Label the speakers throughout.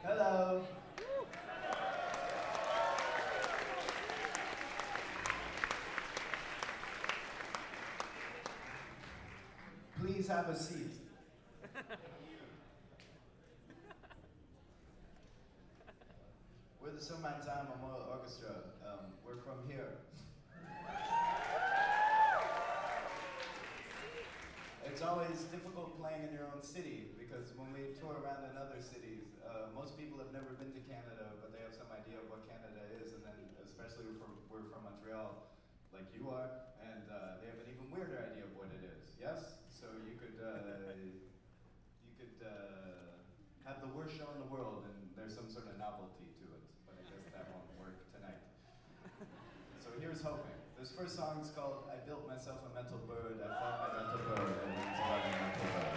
Speaker 1: Hello. Please have a seat. We're the Summertime Memorial Orchestra. We're from here. It's always difficult playing in your own city because when we tour around in other cities, most people have never been to Canada, but they have some idea of what Canada is, and then especially we're from Montreal, like you are, and they have an even weirder idea of what it is. Yes, so you could have the worst show in the world, and there's some sort of novelty to it, but I guess that won't work tonight. So here's hoping. This first song is called I Built Myself a Mental Bird, I Found My Mental Bird, and it's about a mental bird.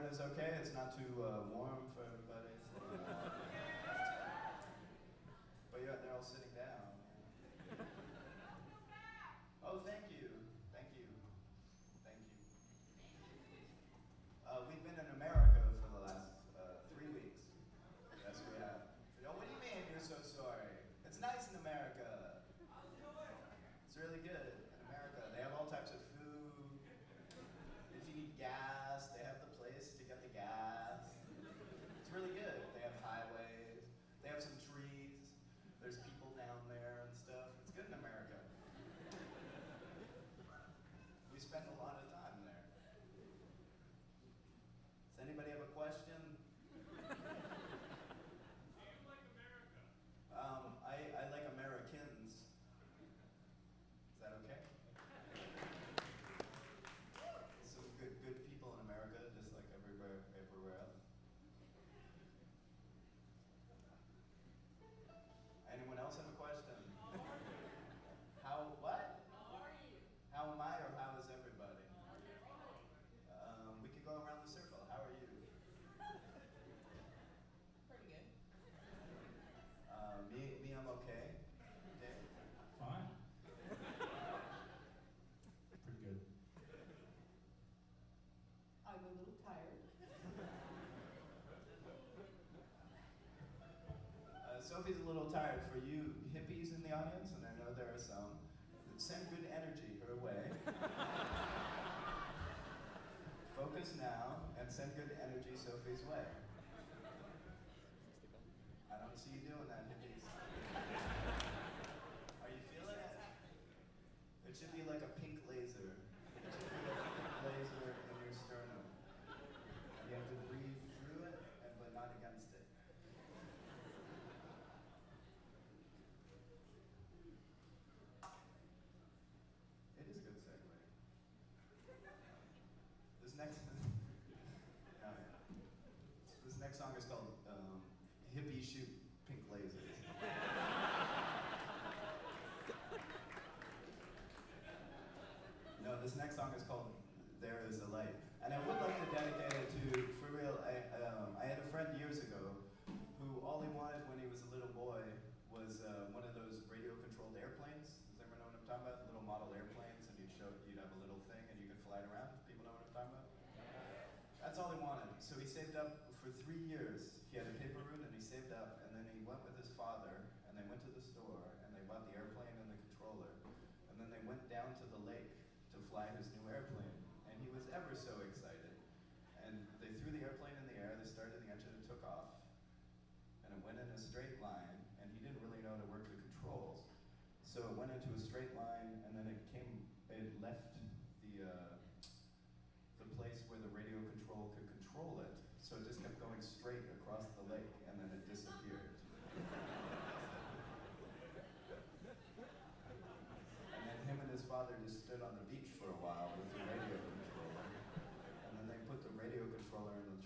Speaker 1: weather's okay. It's not too warm for everybody. But yeah, they're all sitting down. Oh, thank you. Thank you. Thank you. We've been in America for the last 3 weeks. Yes, we have. Oh, what do you mean you're so sorry? It's nice in America. It's really good in America. They have all types of food. If you need gas, they have the place to get the gas. It's really good. They have highways. They have some trees. There's people down there and stuff. It's good in America. We spend a lot of time there. Does anybody have a question? I like Americans. Is that okay? Some good people in America, just like everywhere else. Anyone else have a question? What? How am I or how is everybody? We could go around the circle. How are you?
Speaker 2: Pretty good.
Speaker 1: Me, I'm okay. Dave?
Speaker 3: Fine. Pretty good.
Speaker 2: I'm a little tired.
Speaker 1: Sophie's a little tired. For you hippies in the audience, and I know there are some, send good energy her way. Focus now and send good energy Sophie's way. I don't see you doing that, hippies. Are you feeling it? It should be like a pink laser. It should be like a pink laser in your sternum. You have to breathe through it, but not against it. It is a good segue. This next, this next song is called "Hippie Shoot Pink Lasers." No, this next song is called "There Is a Light," and I would like to dedicate it to, for real. I had a friend years ago who all he wanted when he was a little boy was one of those radio-controlled airplanes. Does everyone know what I'm talking about? Little model airplanes, and you'd have a little thing, and you could fly it around. People know what I'm talking about? That's all he wanted. So he saved up for 3 years. He had a paper route, and he saved up, and then he went with his father, and they went to the store, and they bought the airplane and the controller, and then they went down to the lake to fly his new airplane, and he was ever so excited. And they threw the airplane in the air, they started the engine, and took off, and it went in a straight line, and he didn't really know how to work the controls. So it went into a straight line, and then it left the place where the radio control could control it. So it just kept going straight across the lake, and then it disappeared. And then him and his father just stood on the beach for a while with the radio controller. And then they put the radio controller in the